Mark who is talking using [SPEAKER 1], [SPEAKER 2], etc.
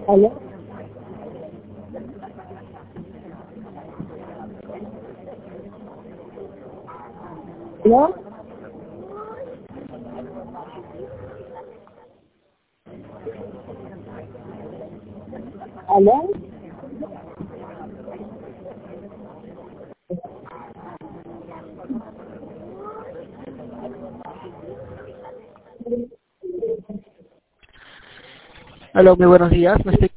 [SPEAKER 1] ¿Aló? ¿No? ¿Aló?
[SPEAKER 2] Aló, muy buenos días. Me estoy